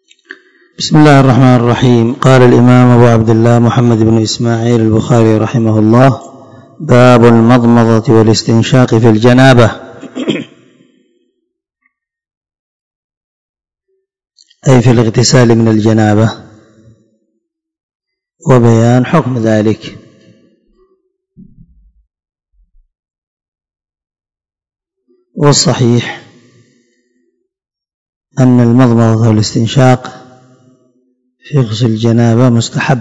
بسم الله الرحمن الرحيم. قال الإمام أبو عبد الله محمد بن إسماعيل البخاري رحمه الله: باب المضمضة والاستنشاق في الجنابة، أي في الاغتسال من الجنابة، وبيان حكم ذلك. والصحيح أن المضمضة والاستنشاق في غسل الجنابة مستحب،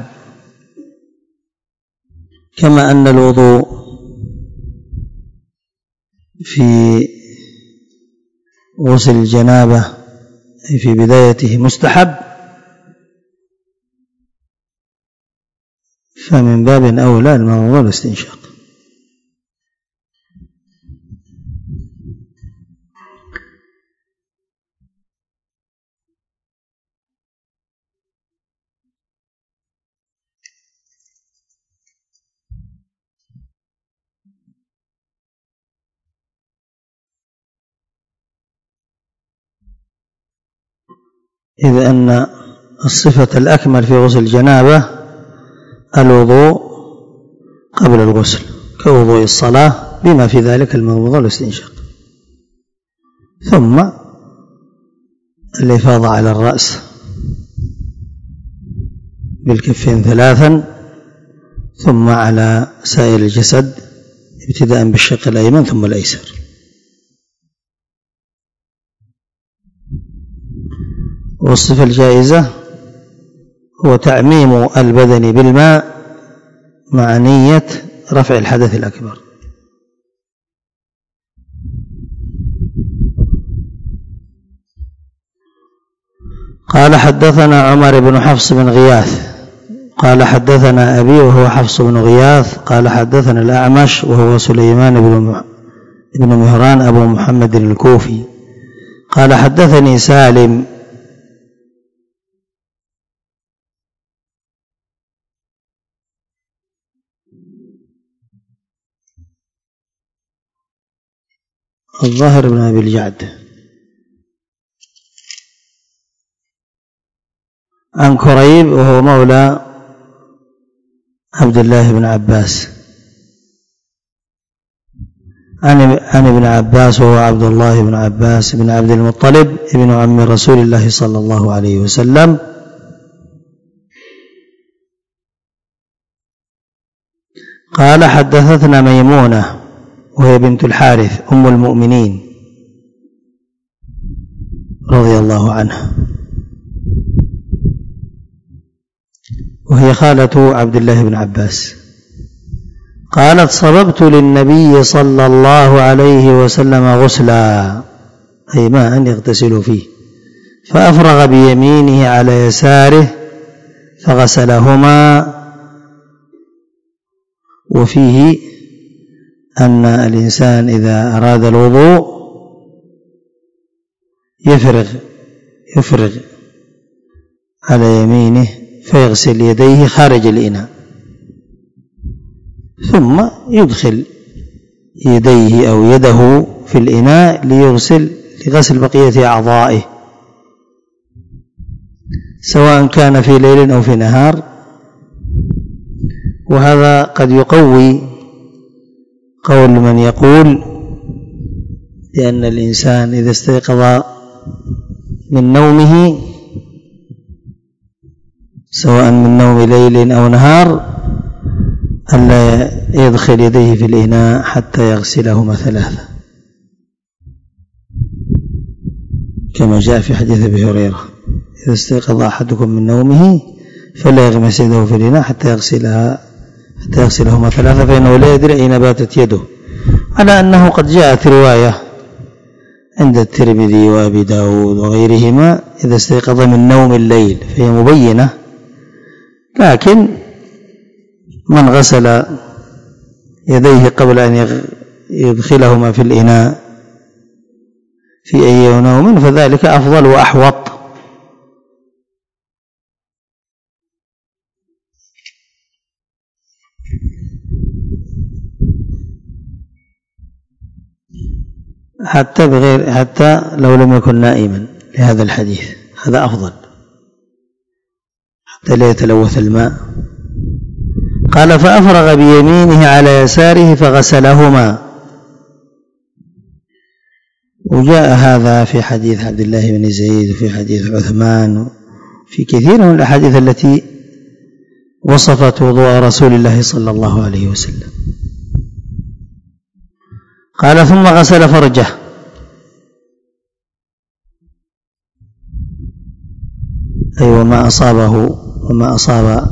كما أن الوضوء في غسل الجنابة أي في بدايته مستحب، فمن باب أولى المضمضة والاستنشاق. إذ أن الصفة الأكمل في غسل الجنابة الوضوء قبل الغسل كوضوء الصلاة، بما في ذلك المضمضة والاستنشاق، ثم الإفاضة على الرأس بالكفين 3، ثم على سائر الجسد ابتداء بالشق الأيمن ثم الأيسر. والصفة الجائزة هو تعميم البدن بالماء مع نية رفع الحدث الأكبر. قال: حدثنا عمر بن حفص بن غياث قال حدثنا أبي وهو حفص بن غياث قال حدثنا الأعمش وهو سليمان بن مهران أبو محمد الكوفي قال حدثني سالم الظاهر بن أبي الجعد عن كريب وهو مولى عبد الله بن عباس عن ابن عباس وهو عبد الله بن عباس بن عبد المطلب ابن عم رسول الله صلى الله عليه وسلم قال: حدثتنا ميمونة وهي بنت الحارث أم المؤمنين رضي الله عنها، وهي خالة عبد الله بن عباس، قالت: صببت للنبي صلى الله عليه وسلم غسلا، أي ماء يغتسل فيه، فأفرغ بيمينه على يساره فغسلهما. وفيه أن الإنسان إذا أراد الوضوء يفرغ على يمينه فيغسل يديه خارج الإناء، ثم يدخل يديه أو يده في الإناء لغسل بقية أعضائه، سواء كان في ليل أو في نهار. وهذا قد يقوي قول من يقول بأن الإنسان إذا استيقظ من نومه سواء من نوم ليل أو نهار ألا يدخل يديه في الإناء حتى يغسلهما 3، كما جاء في حديث أبي هريرة: إذا استيقظ أحدكم من نومه فلا يغمس يده في الإناء حتى يغسلهما 3، فإنه لا يدري أين باتت يده، على أنه قد جاءت رواية عند الترمذي وأبي داود وغيرهما إذا استيقظ من نوم الليل، فهي مبينة. لكن من غسل يديه قبل أن يدخلهما في الإناء في أي نوم فذلك أفضل وأحوط. حتى لو لم يكن نائما لهذا الحديث، هذا أفضل. حتى لا يتلوث الماء. قال فأفرغ بيمينه على يساره فغسلهما. وجاء هذا في حديث عبد الله بن زيد وفي حديث عثمان في كثير من الأحاديث التي وصفت وضوء رسول الله صلى الله عليه وسلم. قال ثم غسل فرجه، أي وما أصاب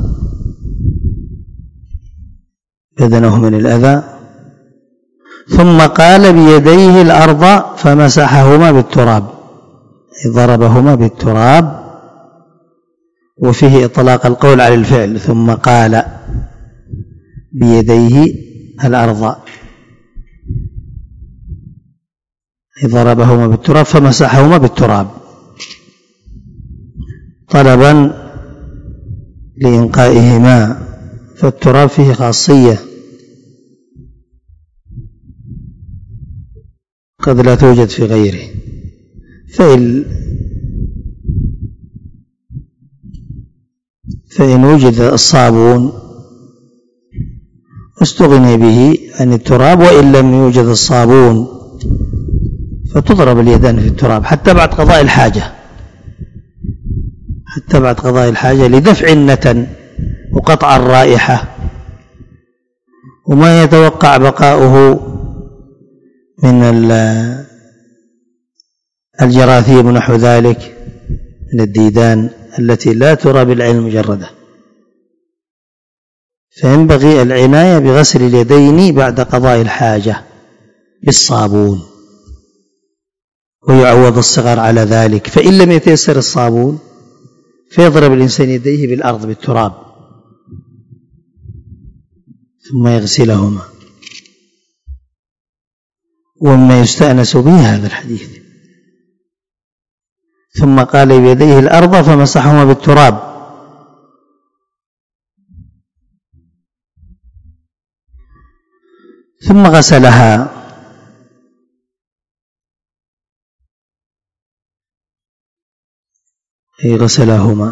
بدنه من الأذى، ثم قال بيديه الأرض فمسحهما بالتراب، ضربهما بالتراب، وفيه إطلاق القول على الفعل، ثم قال بيديه الأرض ضربهما بالتراب فمسحهما بالتراب طلبا لإنقائهما، فالتراب فيه خاصية قد لا توجد في غيره، فإن وجد الصابون استغني به عن التراب، وإن لم يوجد الصابون فتضرب اليدان في التراب حتى بعد قضاء الحاجة لدفع النتن وقطع الرائحة وما يتوقع بقاؤه من الجراثيم ونحو ذلك من الديدان التي لا ترى بالعين المجردة. فينبغي العناية بغسل اليدين بعد قضاء الحاجة بالصابون، ويعوض الصغار على ذلك. فإن لم يتيسر الصابون فيضرب الإنسان يديه بالأرض بالتراب ثم يغسلهما. ومما يستأنس به هذا الحديث ثم قال بيديه الأرض فمسحهما بالتراب، ثم غسلها، أي غسلهما،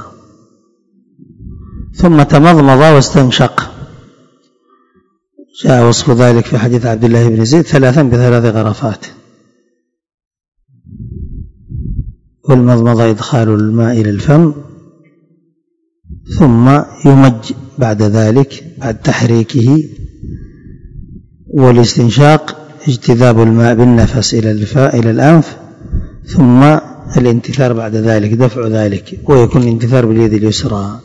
ثم تمضمض واستنشق. جاء وصف ذلك في حديث عبد الله بن زيد 3 ب3 غرفات. والمضمض إدخال الماء إلى الفم ثم يمج بعد ذلك بعد تحريكه، والاستنشاق اجتذاب الماء بالنفس إلى الأنف، ثم الانتثار بعد ذلك دفع ذلك، ويكون الانتثار باليد اليسرى.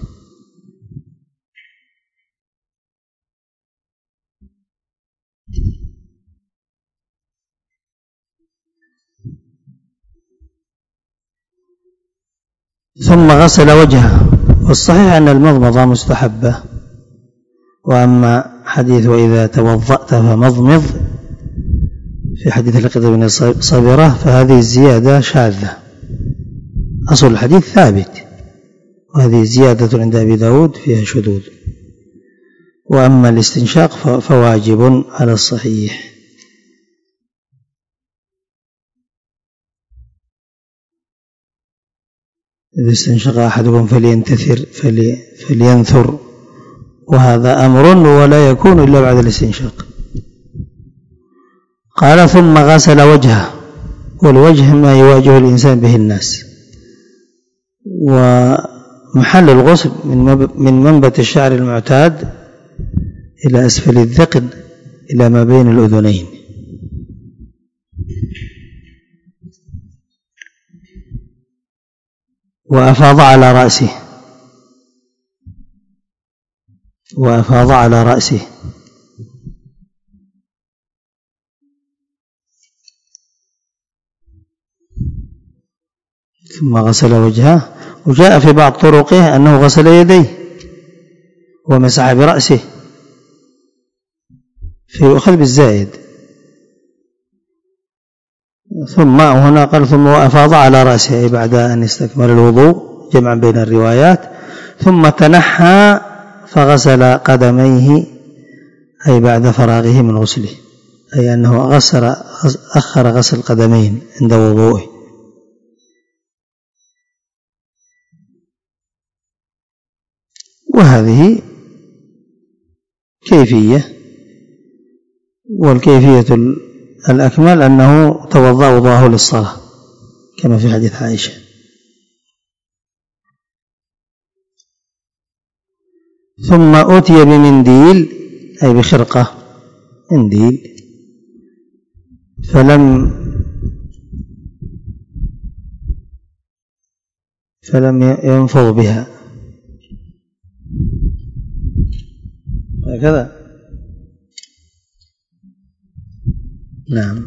ثم غسل وجهه. والصحيح أن المضمضة مستحبة، وأما حديث وإذا توضأت فمضمض في حديث لقيط بن صبرة فهذه الزيادة شاذة، أصل الحديث ثابت، وهذه زيادة عند أبي داود فيها شذوذ. وأما الاستنشاق فواجب على الصحيح. إذا استنشق أحدكم فلينثر، وهذا أمر ولا يكون إلا بعد الاستنشاق. قال ثم غسل وجهه، والوجه ما يواجه الإنسان به الناس، ومحل الغسل من منبت الشعر المعتاد إلى أسفل الذقن إلى ما بين الأذنين. وأفاض على رأسه ثم غسل وجهه. وجاء في بعض طرقه أنه غسل يديه ومسح برأسه، فيؤخذ بالزائد. ثم هنا قال ثم وأفاض على رأسه، أي بعد أن استكمل الوضوء جمعا بين الروايات. ثم تنحى فغسل قدميه، أي بعد فراغه من غسله، أي أنه أخر غسل القدمين عند وضوءه. وهذه كيفية، والكيفية الأكمل أنه توضأ وضوءه للصلاة كما في حديث عائشة. ثم أتي بمنديل أي بخرقة منديل فلم ينفض بها هكذا. نعم،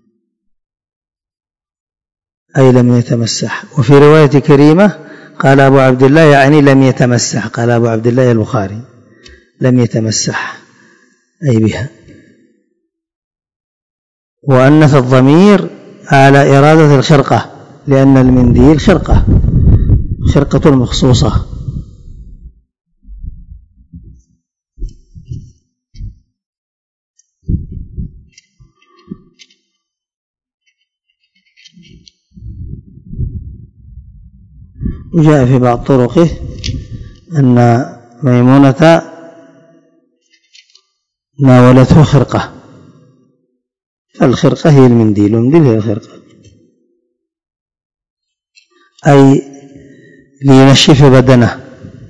أي لم يتمسح. وفي رواية كريمة قال أبو عبد الله يعني لم يتمسح، قال أبو عبد الله البخاري لم يتمسح أي بها. وأنث الضمير على إرادة الخرقة، لأن المنديل خرقة مخصوصة. وجاء في بعض طرقه أن ميمونة ناولته خرقة، فالخرقة هي المنديل والمنديل هي الخرقة، أي لينشف بدنه.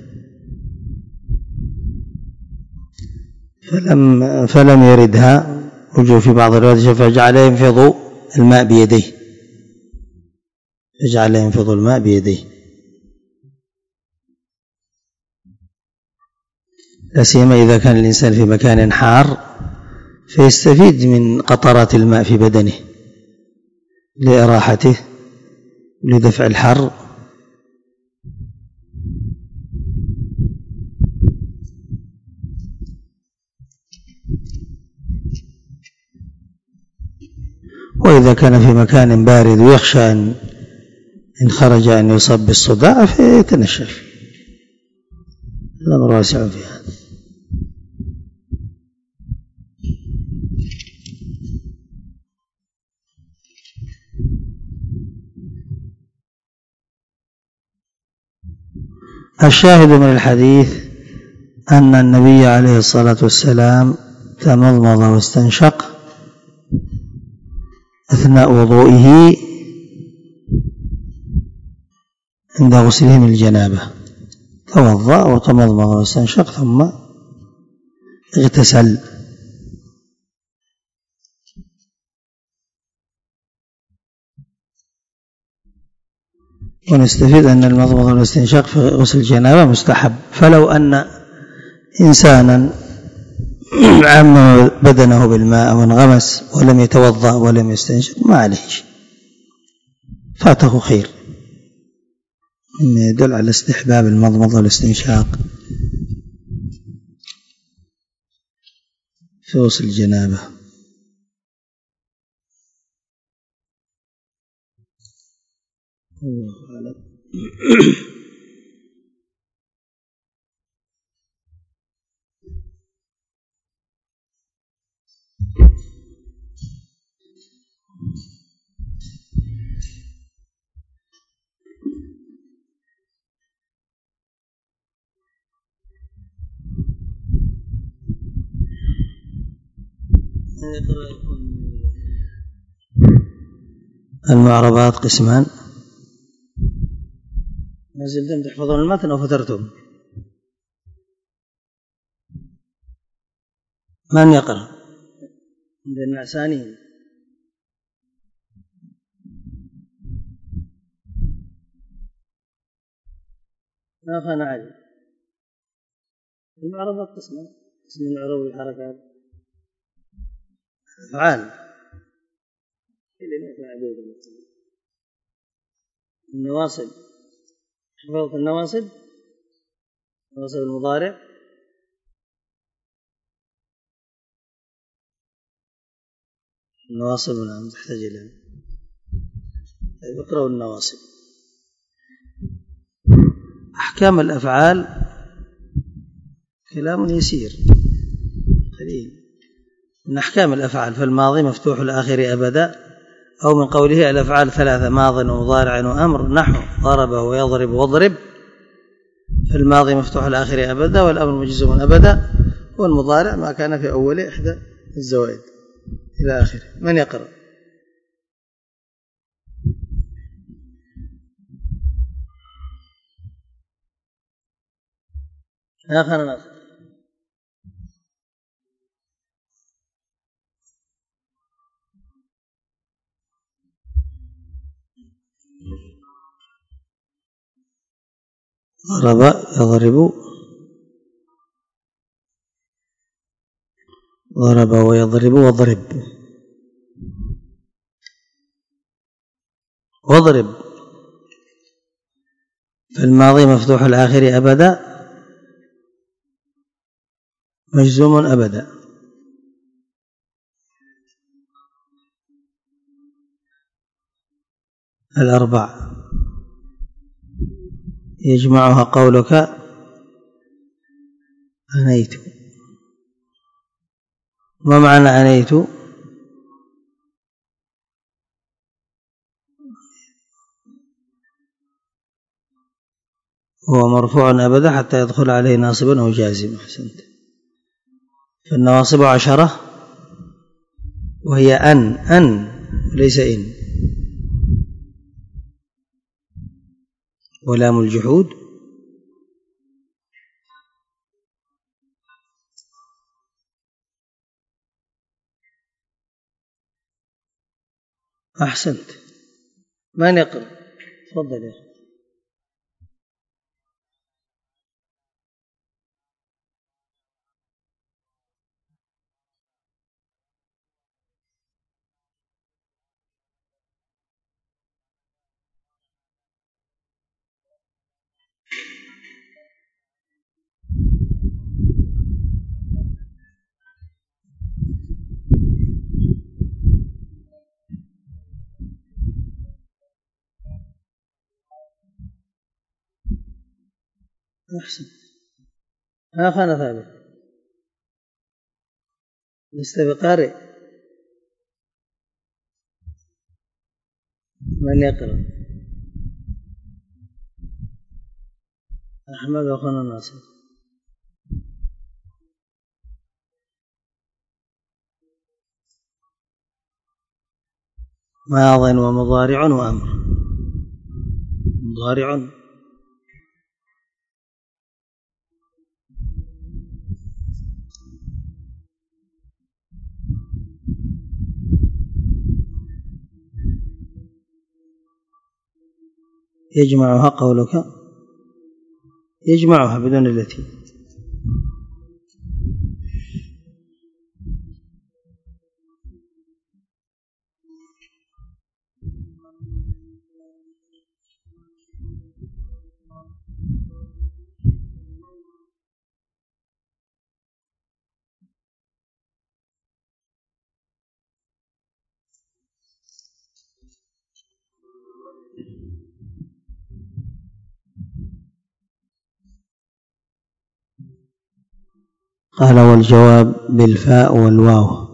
فلم يردها. وجوه في بعض الروايات فجعل ينفض الماء بيديه، لا سيما إذا كان الإنسان في مكان حار فيستفيد من قطرات الماء في بدنه لإراحته لدفع الحر. وإذا كان في مكان بارد ويخشى إن خرج أن يصاب بالصداع فيتنشف. الأمر واسع في هذا. الشاهد من الحديث أن النبي عليه الصلاة والسلام تمضمض واستنشق أثناء وضوئه عند غسله من الجنابة، توضأ وتمضمض واستنشق ثم اغتسل. ونستفيد أن المضمضة والاستنشاق في غسل الجنابة مستحب. فلو أن إنسانا عم بدنه بالماء وانغمس ولم يتوضأ ولم يستنشق ما عليه شيء، فاته خير، مما يدل على استحباب المضمضة والاستنشاق في غسل الجنابة. الله أعلم. المعربات قسمان. ما زلتم تحفظون المتن أو فترتم؟ من يقرأ؟ عند النعساني. ما كان عادي. المعربات قسمان، قسم العروض والحركات، أفعال النواصب. حفظت النواصب، نواصب المضارع. النواصب نعم تحتاج إلى اقرأوا النواصب. أحكام الأفعال كلام يسير قليل. من أحكام الأفعال فالماضي مفتوح الآخر أبدا، أو من قوله الأفعال ثلاثة: ماض ومضارع وأمر، نحو ضرب ويضرب واضرب، الماضي مفتوح الآخر أبدا، والأمر مجزوم أبدا، والمضارع ما كان في أول إحدى الزوائد إلى آخره. من يقرأ؟ آخر ناصر. ضرب يضرب، ضرب ويضرب واضرب، واضرب. فالماضي مفتوح الآخر أبدا مجزوم أبدا. الأربع يجمعها قولك أنيت. ما معنى أنيت؟ هو مرفوع أبدا حتى يدخل عليه ناصب أو جازم. أحسنت. فالنواصب 10 وهي أن وليس إن. ولام الجحود، أحسنت. من يقرأ؟ تفضل يا أخي. أحسن. آخر ثابت لست بقارئ. من يقرأ؟ أحمد أخونا ناصر. ماض ومضارع وأمر. مضارع يجمعها قولك، يجمعها بدون التي. قال والجواب بالفاء والواو.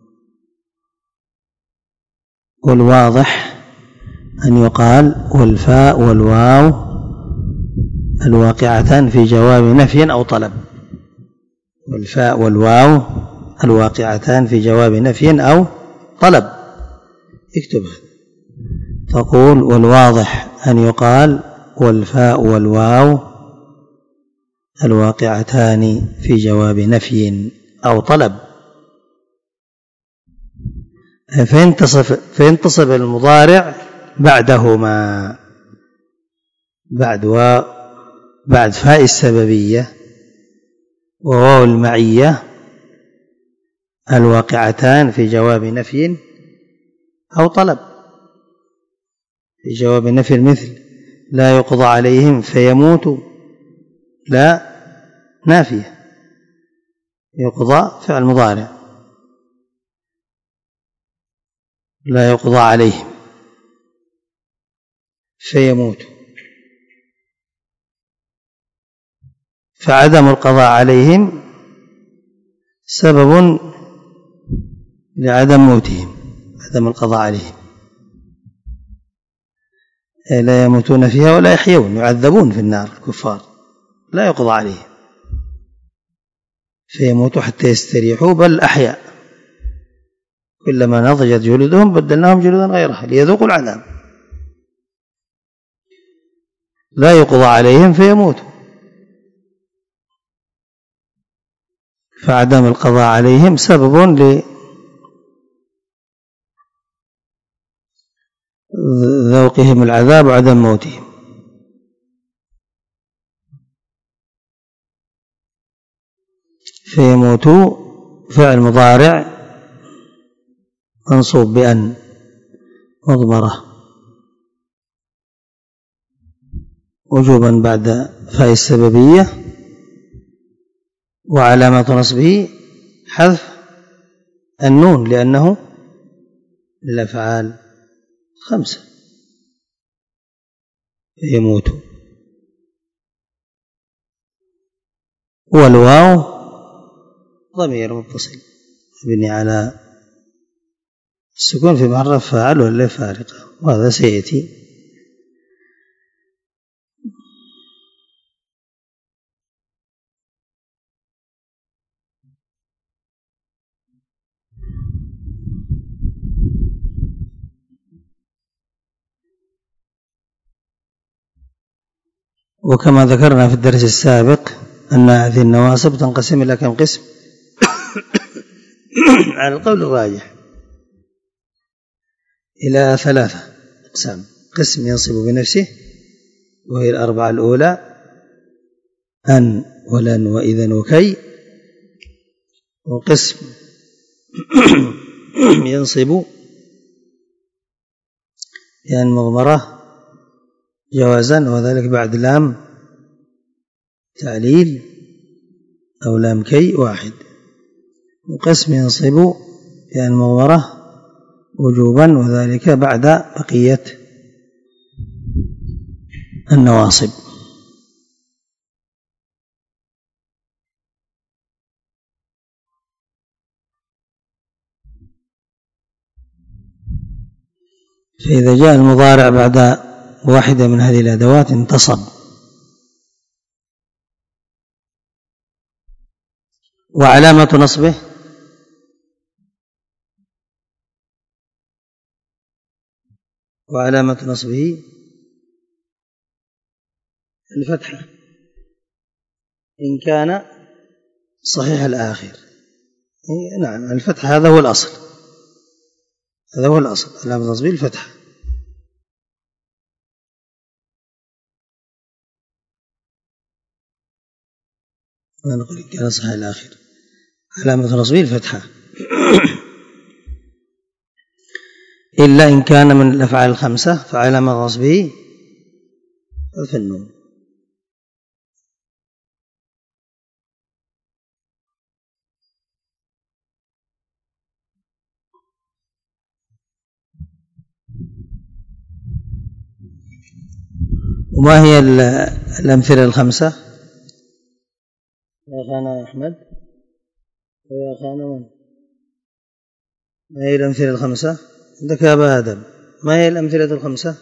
والواضح أن يقال والفاء والواو الواقعتان في جواب نفي أو طلب. والفاء والواو الواقعتان في جواب نفي أو طلب. اكتبها. تقول والواضح أن يقال والفاء والواو الواقعتان في جواب نفي أو طلب. فينتصب المضارع بعدهما، بعد فاء السببية وواو المعية الواقعتان في جواب نفي أو طلب. في جواب نفي مثل لا يقضى عليهم فيموتوا، لا نافية، يقضى فعل مضارع، لا يقضى عليهم فيموتوا. فعدم القضاء عليهم سبب لعدم موتهم. عدم القضاء عليهم لا يموتون فيها ولا يحيون، يعذبون في النار الكفار. لا يقضى عليهم فيموتوا حتى يستريحوا، بل أحياء كلما نضجت جلودهم بدلناهم جلودا غيرها ليذوقوا العذاب، لا يقضى عليهم فيموتوا. فعدم القضاء عليهم سبب لذوقهم العذاب وعدم موتهم. فيموتوا فعل مضارع منصوب بأن مضمرة وجوبا بعد فاء السببية، وعلامة نصبه حذف النون لأنه للأفعال 5. يموت. والواو ضمير متصل يبني على السكون في محل فاعل ولا فارقة، وهذا سيأتي. وكما ذكرنا في الدرس السابق أن هذه النواصب تنقسم إلى كم قسم؟ على القول الراجح إلى 3 أقسام. قسم ينصب بنفسه وهي الأربعة الأولى: أن ولن وإذن وكي. وقسم ينصب يعني مضمرة جوازا وذلك بعد لام تعليل أو لام كي واحد. وقسم ينصب يعني مضمرة وجوبا وذلك بعد بقية النواصب. فإذا جاء المضارع بعد واحدة من هذه الأدوات انتصب. وعلامة نصبه الفتحة إن كان صحيح الآخر. نعم الفتحة هذا هو الأصل، علامة نصبه الفتحة. ما نقول إن كان صحيح الآخر، علامة نصبه الفتحة إلا إن كان من الأفعال 5 فعلامة نصبه حذف النون. وما هي الأمثلة 5 يا أخانا أحمد ويا أخانا من؟ ما هي الأمثلة 5 عندك يا أبا آدم؟ ما هي الأمثلة 5؟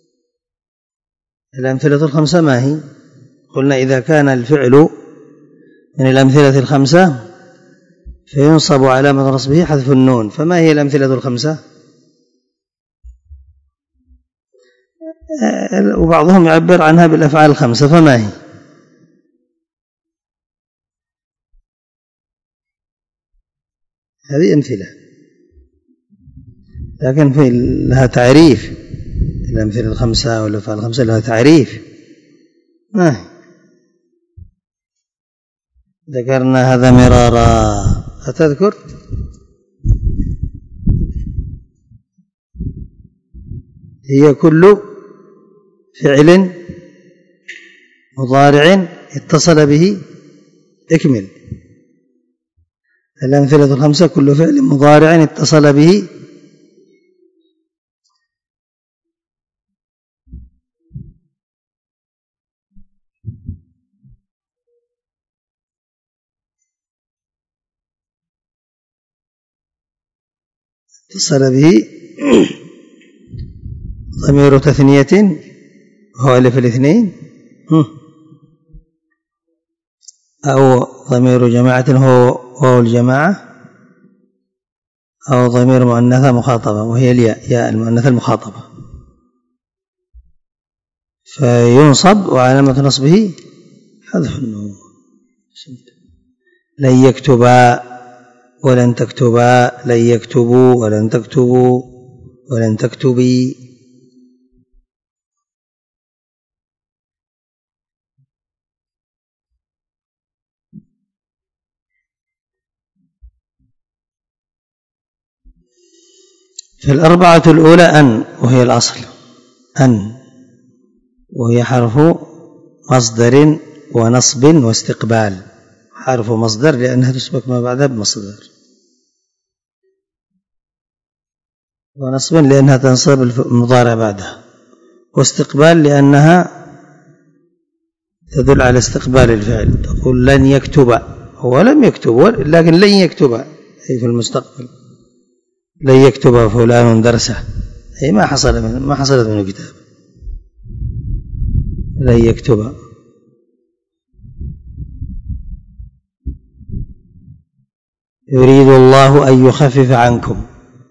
الأمثلة 5 ما هي؟ قلنا إذا كان الفعل من الأمثلة 5 فينصب علامة نصبه حذف النون. فما هي الأمثلة 5؟ وبعضهم يعبر عنها بالأفعال 5 فما هي؟ هذه أمثلة لكن في لها تعريف. الأمثلة 5 والأفعال 5 لها تعريف. ما هي؟ ذكرنا هذا مرارا، أتذكر؟ هي كل فعل مضارع اتصل به اكمل. الأمثلة 5 كل فعل مضارع اتصل به ضمير تثنية هو ألف الاثنين أو ضمير جماعة هو الجماعة، أو ضمير مؤنثة مخاطبة وهي الياء، ياء المؤنثة المخاطبة، فينصب وعلامة نصبه حذف النون. لن يكتبا ولن تكتبا، لن يكتبوا ولن تكتبوا ولن تكتبي. فالأربعة الأولى أن، وهي الأصل أن، وهي حرف مصدر ونصب واستقبال. حرف مصدر لأنها تسبق ما بعدها بمصدر، ونصب لأنها تنصب المضارع بعدها، واستقبال لأنها تدل على استقبال الفعل. تقول لن يكتب، هو لم يكتب لكن لن يكتب أي في المستقبل. لن يكتب فلان درسه أي ما حصلت من الكتاب. لن يكتب. يريد الله أن يخفف عنكم.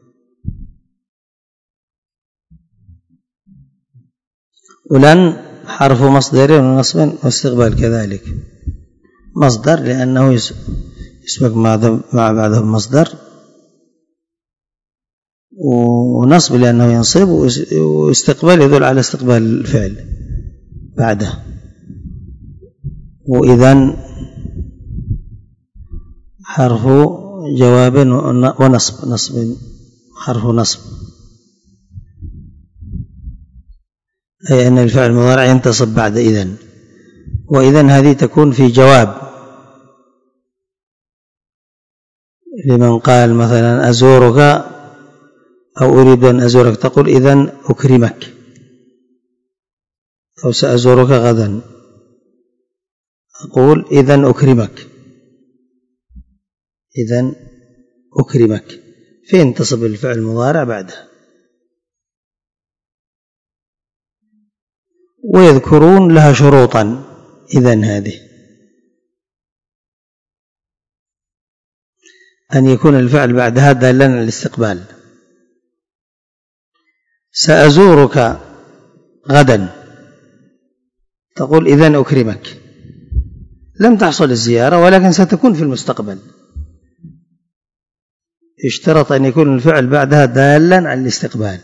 ولن حرف مصدر ونصب واستقبال كذلك. مصدر لأنه يسبق مع بعده مصدر، ونصب لأنه ينصب، واستقبال يدل على استقبال الفعل بعده. وإذن حرف جواب ونصب، نصب حرف نصب، أي أن الفعل المضارع ينتصب بعد إذن. وإذن هذه تكون في جواب لمن قال مثلا أزورك أو أريد أن أزورك، تقول إذن أكرمك، أو سأزورك غدا، أقول إذن أكرمك، إذن أكرمك، فينتصب الفعل المضارع بعده. ويذكرون لها شروطا. إذن هذه أن يكون الفعل بعدها دالا على الاستقبال. سأزورك غدا، تقول إذن أكرمك، لم تحصل الزيارة ولكن ستكون في المستقبل. اشترط أن يكون الفعل بعدها دالا على الاستقبال.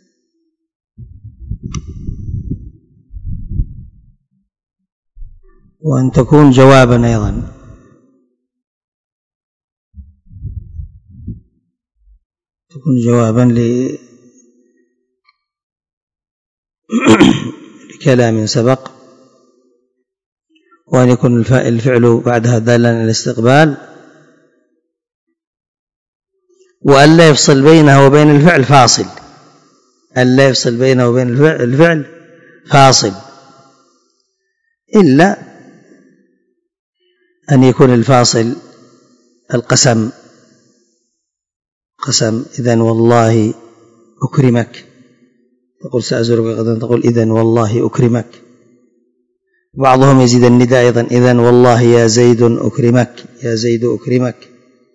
وأن تكون جوابا أيضا، تكون جوابا لكلام سبق. وأن يكون الفعل بعدها دالا على الاستقبال، وأن لا يفصل بينها وبين الفعل فاصل، أن لا يفصل بينه وبين الفعل فاصل، إلا أن يكون الفاصل القسم، قسم إذن والله أكرمك، تقول سأزورك غدا، تقول إذن والله أكرمك. بعضهم يزيد النداء أيضا، إذن والله يا زيد أكرمك، يا زيد أكرمك.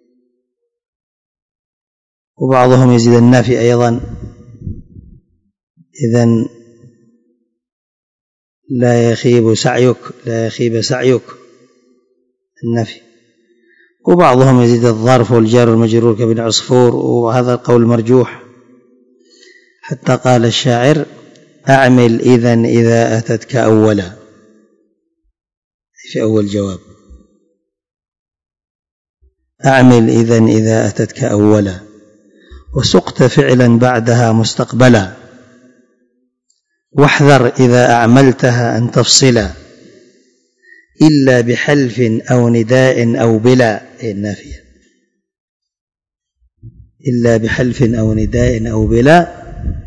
وبعضهم يزيد النافي أيضا، إذن لا يخيب سعيك، لا يخيب سعيك، النفي. وبعضهم يزيد الظرف والجار والمجرور كابن عصفور، وهذا القول مرجوح. حتى قال الشاعر أعمل إذن إذا أتتك أولا، في أول جواب، أعمل إذن إذا أتتك أولا، وسقت فعلا بعدها مستقبلا، واحذر إذا أعملتها أن تفصلا، إلا بحلف أو نداء أو بلا، النافية، إلا بحلف أو نداء أو بلا،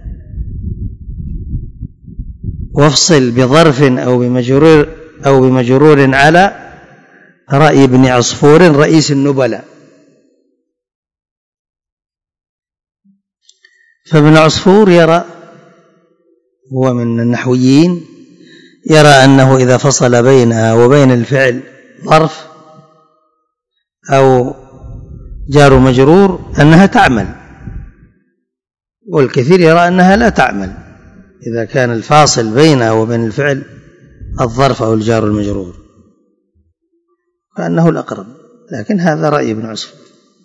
وافصل بظرف أو بمجرور على رأي ابن عصفور رئيس النبلاء. فابن عصفور يرى، هو من النحويين، يرى أنه إذا فصل بينها وبين الفعل ظرف أو جار مجرور أنها تعمل، والكثير يرى أنها لا تعمل إذا كان الفاصل بينها وبين الفعل الظرف أو الجار المجرور، كأنه الأقرب، لكن هذا رأي ابن عصفور.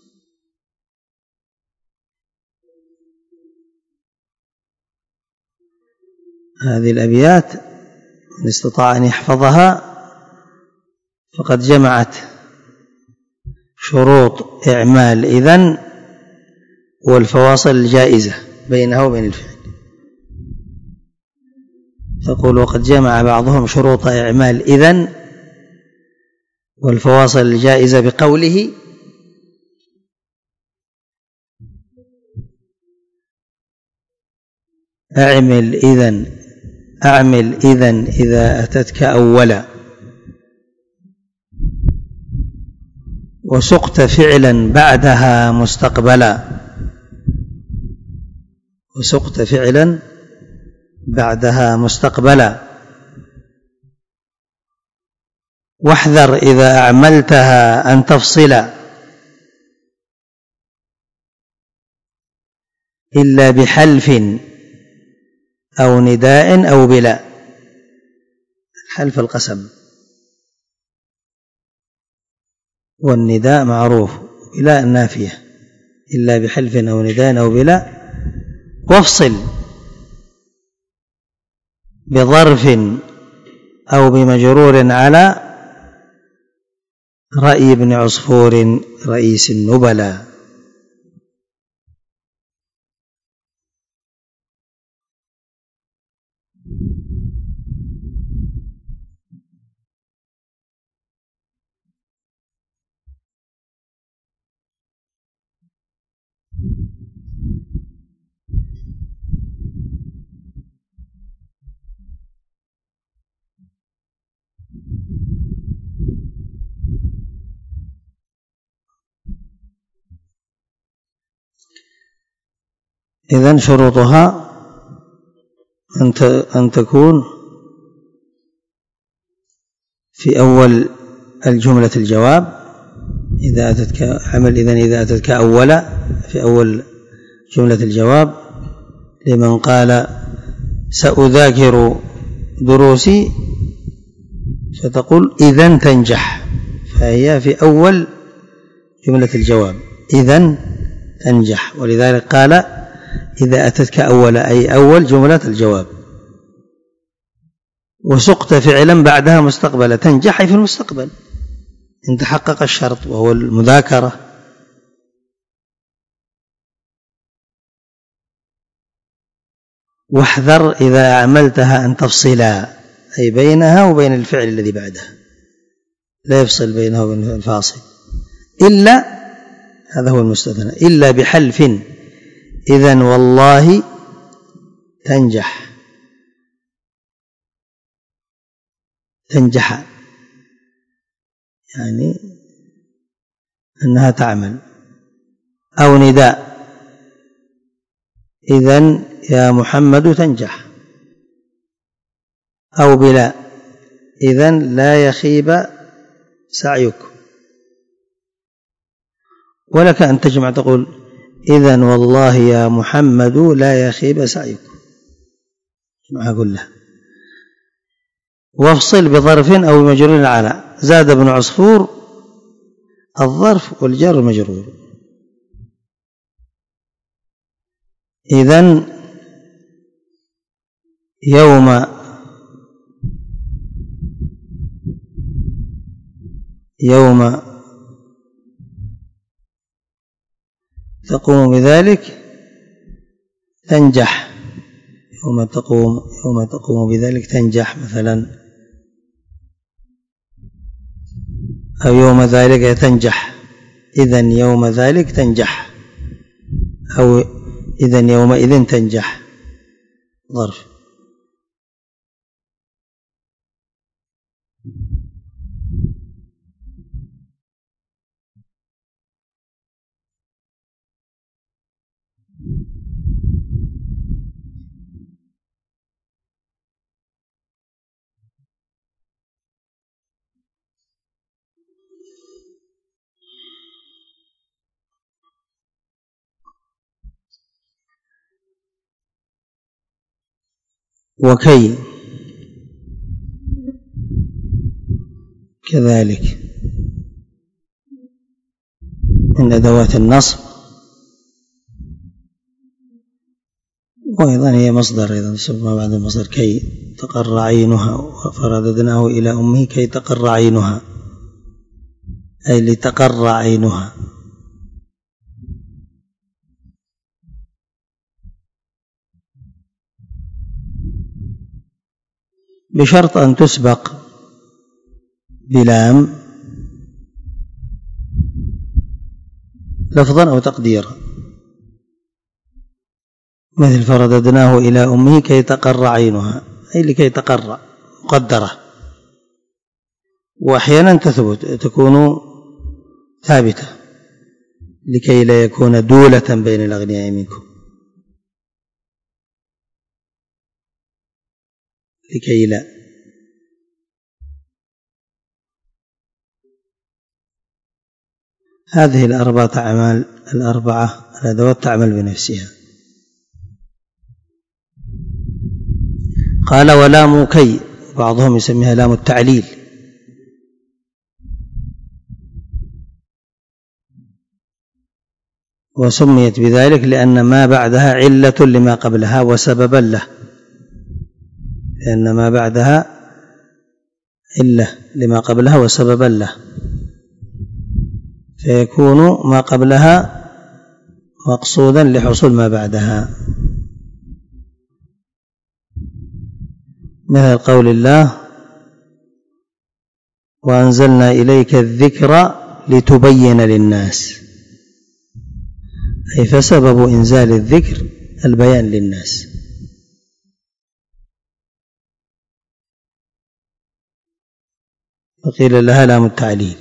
هذه الأبيات من استطاع أن يحفظها فقد جمعت شروط إعمال إذن والفواصل الجائزة بينها وبين الفعل. تقول: وقد جمع بعضهم شروط إعمال إذن والفواصل الجائزة بقوله: أعمل إذن إذا أتتك أولا، وسقت فعلا بعدها مستقبلا، وسقت فعلا بعدها مستقبلا، واحذر إذا أعملتها أن تفصل إلا بحلف أو نداء أو بلا. الحلف القسم، والنداء معروف، بلا النافية، إلا بحلف أو نداء أو بلا. وافصل بظرف أو بمجرور على رأي ابن عصفور رئيس النبلاء. إذن شروطها أن تكون في أول الجملة الجواب، إذا أتتك عمل إذن إذا أتتك أولا في أول جملة الجواب، لمن قال سأذاكر دروسي فتقول إذن تنجح، فهي في أول جملة الجواب إذن تنجح، ولذلك قال إذا أتتك أولا أي أول جملة الجواب. وسقت فعلا بعدها مستقبلا، تنجح في المستقبل إن تحقق الشرط وهو المذاكرة. واحذر إذا عملتها أن تفصلا، أي بينها وبين الفعل الذي بعدها، لا يفصل بينها وبين الفاصل، إلا، هذا هو المستثنى، إلا بحلف إذن والله تنجح، تنجح يعني أنها تعمل. أو نداء إذن يا محمد تنجح، أو بلا إذن لا يخيب سعيك. ولك أن تجمع تقول إذن والله يا محمد لا يخيب سعيك، جمعها كلها. وافصل بظرف أو بمجرور على، زاد ابن عصفور الظرف والجار المجرور. إذن يوم تقوم بذلك تنجح، يوم تقوم بذلك تنجح مثلا، أو يوم ذلك تنجح، إذن يوم ذلك تنجح، أو إذن يومئذ تنجح، ظرف. وكي كذلك من أدوات النصب، وأيضا هي مصدر أيضا ما بعد المصدر كي تقر عينها، فرددناه إلى أمه كي تقر عينها، أي لتقر عينها. بشرط أن تسبق بلام لفظا أو تقديرا، مثل فرددناه إلى أمه كي تقر عينها، أي لكي تقر مقدرة. وأحيانا تكون ثابتة لكي لا يكون دولة بين الأغنياء منكم، لكي لا. هذه الأربعة الأدوات تعمل بنفسها. قال ولام كي، بعضهم يسميها لام التعليل، وسميت بذلك لأن ما بعدها علة لما قبلها وسببا له، لأن ما بعدها علة لما قبلها وسببا له، فيكون ما قبلها مقصودا لحصول ما بعدها، مثل قول الله وأنزلنا إليك الذكر لتبين للناس، أي فسبب إنزال الذكر البيان للناس. وقيل لها لام التعليل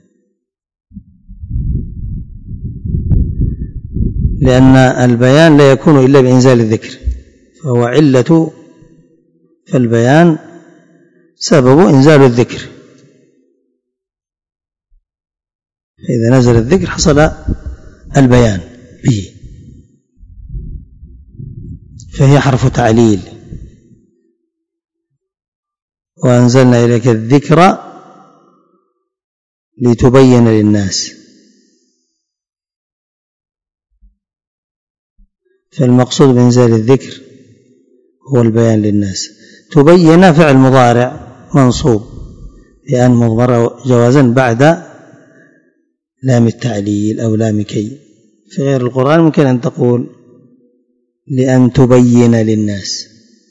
لأن البيان لا يكون إلا بإنزال الذكر، فهو علة، فالبيان سبب إنزال الذكر، فإذا نزل الذكر حصل البيان به، فهي حرف تعليل. وأنزلنا إليك الذكر لتبين للناس، فالمقصود بإنزال الذكر هو البيان للناس. تبين فعل مضارع منصوب بأن مضمرة جوازا بعد لام التعليل أو لام كي. في غير القرآن ممكن أن تقول لأن تبين للناس.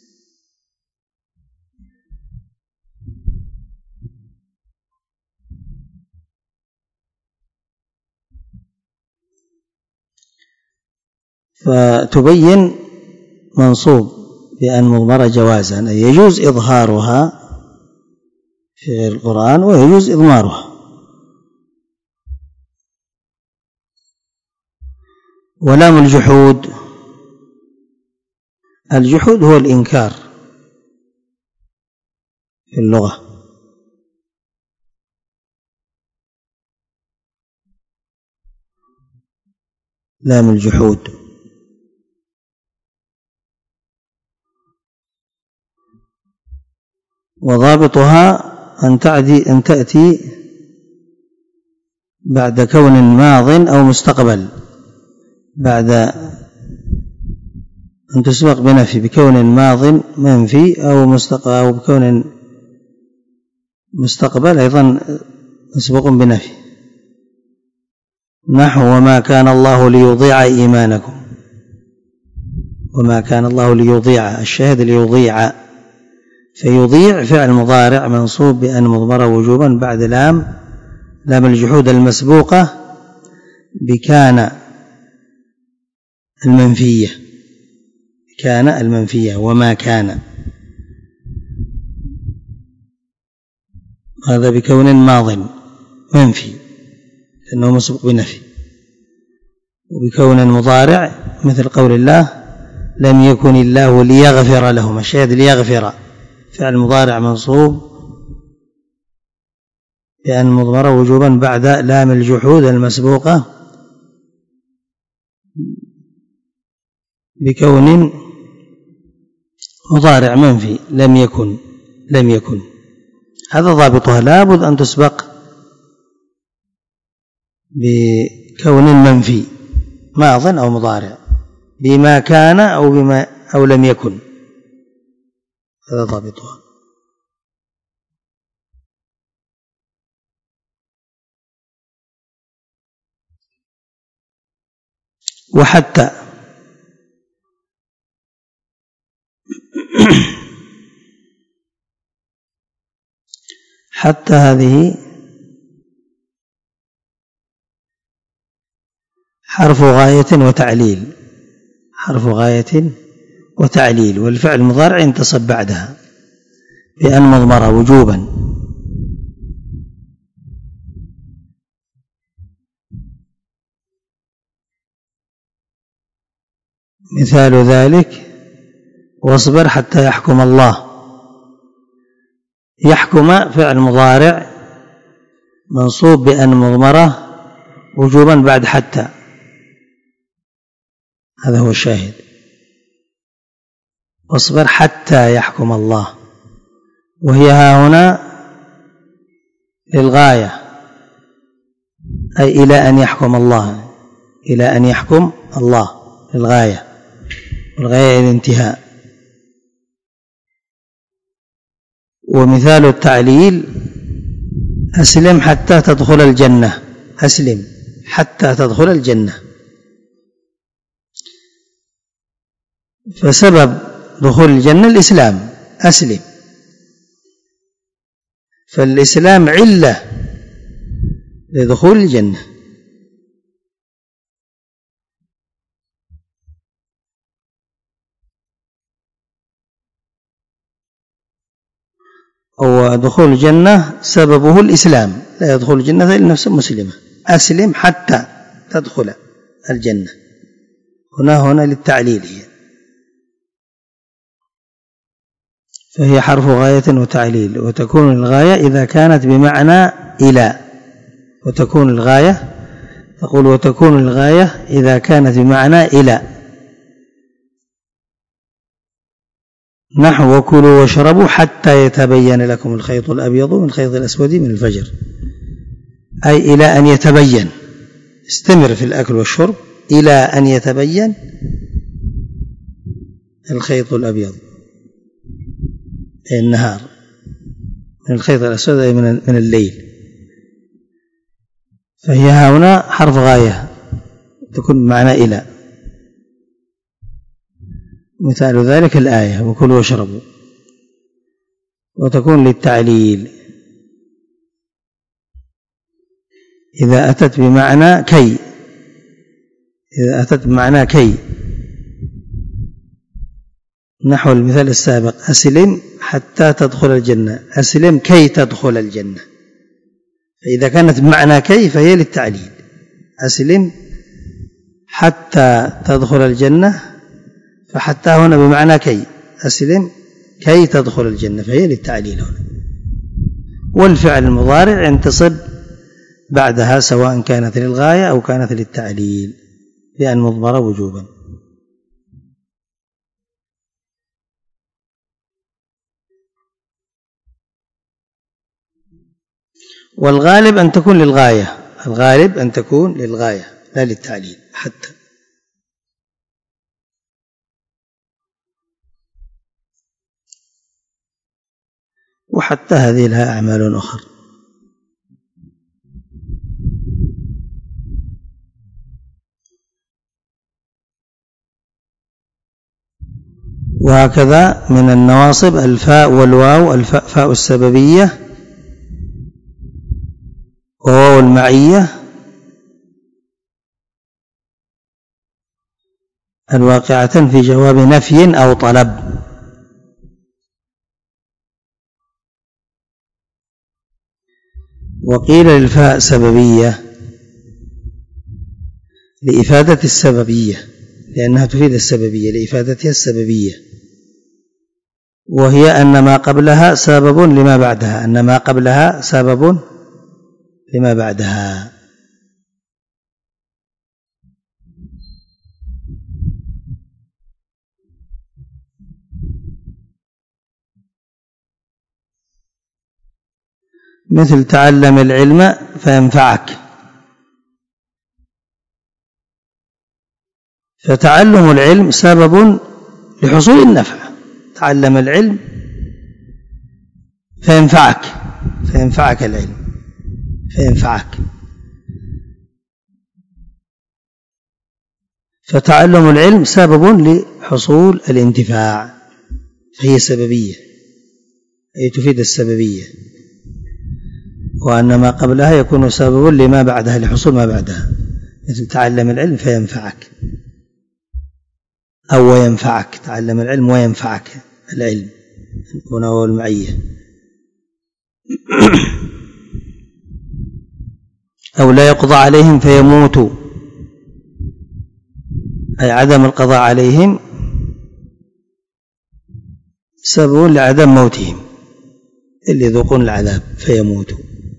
فتبين منصوب بأن مضمرة جوازا، أي يجوز إظهارها في غير القرآن ويجوز إضمارها. ولام الجحود، الجحود هو الإنكار في اللغة، لام الجحود. وضابطها أن تأتي بعد كون ماض أو مستقبل، بعد أن تسبق بنفي بكون ماض منفي أو بكون مستقبل أيضا مسبوق بنفي، نحو وما كان الله ليضيع إيمانكم، وما كان الله ليضيع، الشاهد ليضيع، فيضيع فعل مضارع منصوب بأن مضمرة وجوبا بعد لام الجحود المسبوقة بكان المنفية، كان المنفية وما كان، هذا بكون ماض منفي لأنه مسبوق بنفي، وبكون مضارع مثل قول الله لم يكن الله ليغفر لهم، الشاهد ليغفر، فعل مضارع منصوب بأن مضمرة وجوبا بعد لام الجحود المسبوقة بكون مضارع منفي لم يكن هذا ضابطها، لابد أن تسبق بكون منفي ماض أو مضارع بما كان أو لم يكن، هذا ضابطها. وحتى حتى هذه حرف غاية وتعليل، والفعل المضارع ينتصب بعدها بأن مضمرة وجوبا. مثال ذلك واصبر حتى يحكم الله. يحكم فعل مضارع منصوب بأن مضمرة وجوبا بعد حتى، هذا هو الشاهد. واصبر حتى يحكم الله، وهي ها هنا للغاية، أي إلى أن يحكم الله، إلى أن يحكم الله للغاية، والغاية الانتهاء. ومثال التعليل أسلم حتى تدخل الجنة، أسلم حتى تدخل الجنة، فسبب دخول الجنة الإسلام، أسلم، فالإسلام علة لدخول الجنة. أو دخول الجنة سببه الإسلام، لا يدخل الجنة إلا نفس مسلمة. أسلم حتى تدخل الجنة، هنا للتعليل هي، فهي حرف غاية وتعليل. وتكون الغاية إذا كانت بمعنى إلى، وتكون الغاية تقول وتكون الغاية إذا كانت بمعنى إلى، نحو وكلوا واشربوا حتى يتبين لكم الخيط الأبيض من الخيط الأسود من الفجر، أي إلى أن يتبين، استمر في الأكل والشرب إلى أن يتبين الخيط الأبيض أي النهار من الخيط الأسود أي من الليل. فهي هنا حرف غاية تكون بمعنى إلى. مثال ذلك الآية وكلوا واشربوا. وتكون للتعليل إذا أتت بمعنى كي، إذا أتت بمعنى كي، نحو المثال السابق أسلم حتى تدخل الجنة، أسلم كي تدخل الجنة، فإذا كانت بمعنى كي فهي للتعليل، أسلم حتى تدخل الجنة، فحتى هنا بمعنى كي، أسلم كي تدخل الجنة فهي للتعليل هنا. والفعل المضارع ينتصب بعدها سواء كانت للغاية أو كانت للتعليل بأن مضمرة وجوبا. والغالب أن تكون للغاية، الغالب أن تكون للغاية لا للتعليل حتى. وحتى هذه لها أعمال أخرى. وهكذا من النواصب الفاء والواو، الفاء فاء السببية وواو المعية الواقعة في جواب نفي أو طلب. وقيل للفاء سببية لإفادة السببية، لأنها تفيد السببية لإفادتها السببية، وهي أن ما قبلها سبب لما بعدها، أن ما قبلها سبب لما بعدها. مثل تعلم العلم فينفعك، فتعلم العلم سبب لحصول النفع. تعلم العلم فينفعك العلم، فينفعك. فتعلم العلم سبب لحصول الانتفاع، فهي سببية، أي تفيد السببية، وأن ما قبلها يكون سبب لما بعدها، لحصول ما بعدها. مثل تعلم العلم فينفعك أو وينفعك، تعلم العلم وينفعك العلم، هنا هو المعية. أو لا يقضى عليهم فيموتوا، أي عدم القضاء عليهم سبب لعدم موتهم، اللي يذوقون العذاب فيموتوا.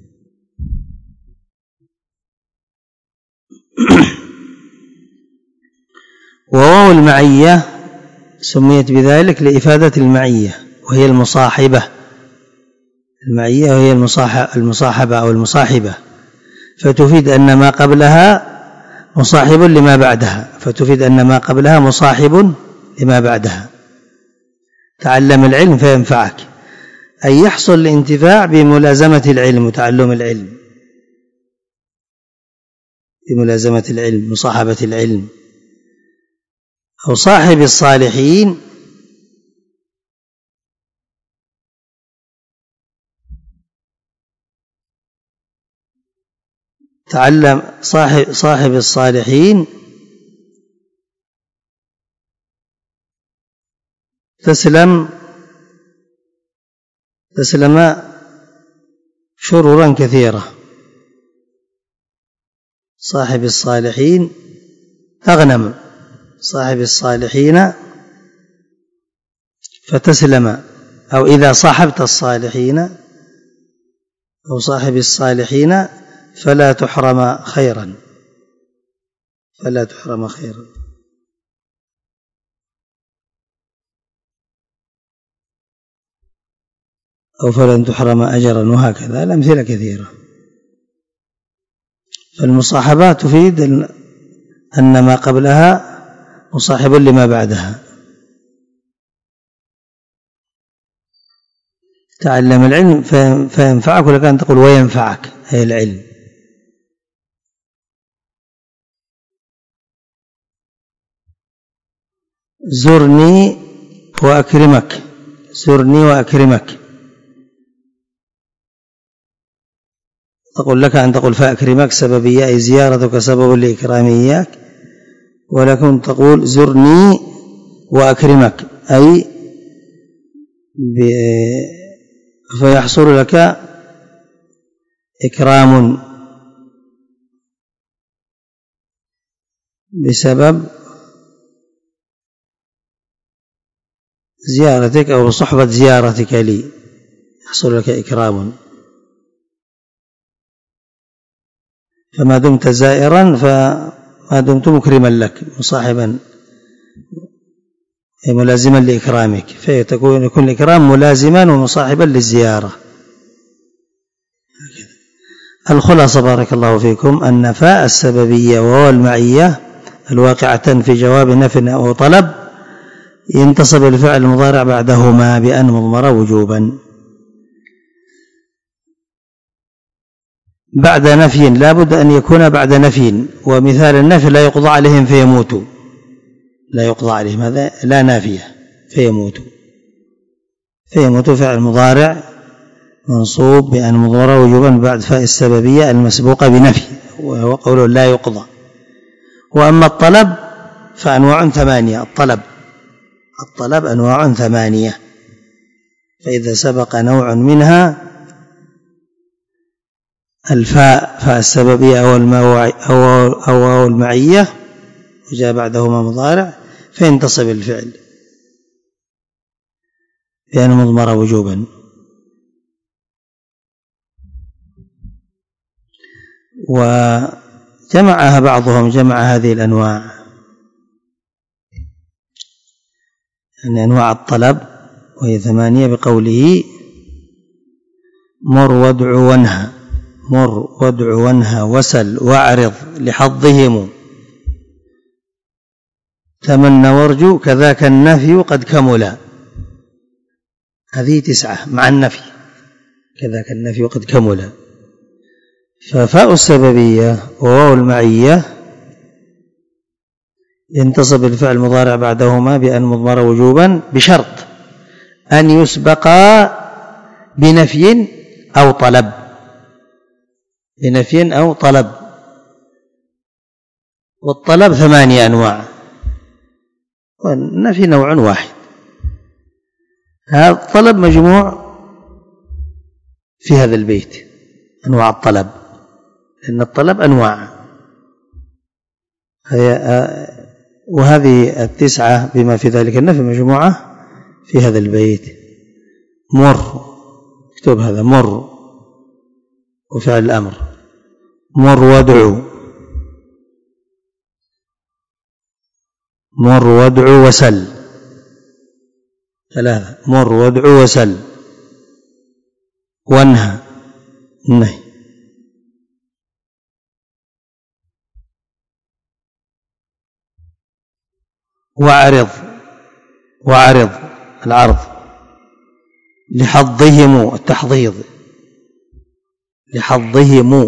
وواو المعية سميت بذلك لإفادة المعية، وهي المصاحبة. المعية وهي المصاحبة أو المصاحبة، فتفيد أن ما قبلها مصاحب لما بعدها، فتفيد أن ما قبلها مصاحب لما بعدها. تعلم العلم فينفعك، أي يحصل الانتفاع بملازمة العلم وتعلم العلم، بملازمة العلم، مصاحبة العلم. أو صاحب الصالحين، تعلم صاحب الصالحين تسلم شرورا كثيرة. صاحب الصالحين أغنم، صاحب الصالحين فتسلم، أو إذا صاحبت الصالحين أو صاحب الصالحين فلا تحرم خيرا، فلا تحرم خيرا. أو فلن تحرم أجرا، وهكذا الأمثلة كثيرة. فالمصاحبة تفيد أن ما قبلها مصاحب لما بعدها. تعلم العلم فينفعك، ولك أن تقول وينفعك، أي العلم. زرني وأكرمك، زرني وأكرمك، تقول لك أن تقول فأكرمك سببية، أي زيارتك سبب لإكرامي إياك، ولكن تقول زرني وأكرمك، أي فيحصل لك إكرام بسبب زيارتك أو صحبة زيارتك لي، يحصل لك إكرام. فما دمت زائرا فما دمت مكرما لك، مصاحبا أي ملازما لإكرامك، فيكون الإكرام ملازما ومصاحبا للزيارة. الخلاصة بارك الله فيكم أن فاء السببية وهو المعية الواقعة في جواب نفي أو طلب ينتصب الفعل المضارع بعدهما بأن مضمرة وجوبا. بعد نفي لا بد أن يكون بعد نفي، ومثال النفي لا يقضى عليهم فيموتوا، لا يقضى عليهم، هذا لا نافية، فيموتوا. فيموتوا فعل مضارع منصوب بأن مضمرة وجوبا بعد فاء السببية المسبوقة بنفي، وهو قوله لا يقضى. وأما الطلب فأنواع ثمانية. الطلب أنواع ثمانية، فإذا سبق نوع منها الفاء، فاء السببية أو المعية وجاء بعدهما مضارع فينتصب الفعل بأن مضمرة وجوبا. وجمعها بعضهم، جمع هذه الأنواع، أن أنواع الطلب وهي ثمانية بقوله مر وادع وانهى، مر وادع وانهى وسل واعرض لحظهم، تمنى وارجو كذاك النفي قد كملا. هذه 9 مع النفي، كذاك النفي قد كملا. ففاء السببية وواو المعية ينتصب الفعل المضارع بعدهما بأن مضمرة وجوبا بشرط أن يسبقا بنفي أو طلب، بنفي أو طلب. والطلب 8 أنواع والنفي نوع واحد. هذا الطلب مجموع في هذا البيت، أنواع الطلب، لأن الطلب أنواع. وهذه 9 بما في ذلك النفي مجموعة في هذا البيت. مر، اكتب هذا، مر وفعل الأمر، مر وادعو، مر وادعو وسل، 3، مر وادعو وسل، وانهى، النهي، وعرض، وعرض العرض، لحظهم التحضيض، لحظهم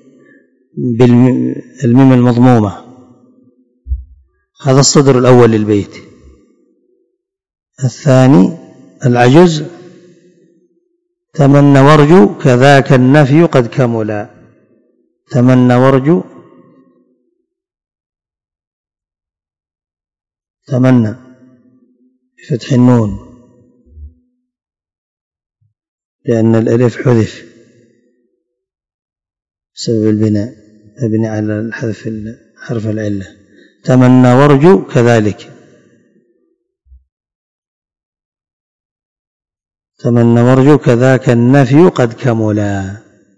بالميم المضمومة. هذا الصدر الأول للبيت. الثاني العجز، تمنى وارجو كذاك النفي قد كملا، تمنى وارجو، تمنى بفتح النون لأن الألف حذف بسبب البناء، مبني على الحذف حرف العلة. تمنى وارجو كذلك، تمنى وارجو كذاك النفي قد كملا.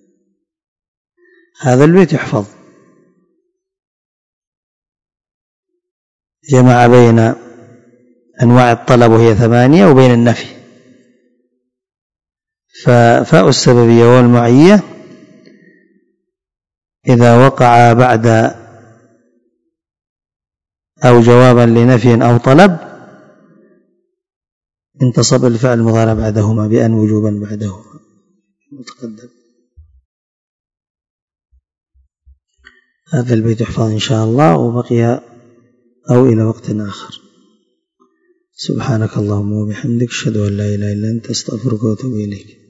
هذا البيت يحفظ، جمع بين أنواع الطلب وهي 8 وبين النفي. ففاء السببية والمعية إذا وقع بعد أو جوابا لنفي أو طلب انتصب الفعل المضارع بعدهما بأن وجوبا بعدهما متقدم. هذا البيت يحفظ إن شاء الله، وبقي أو إلى وقت آخر. سبحانك اللهم وبحمدك، أشهد أن لا إله إلا أنت، أستغفرك وأتوب إليك.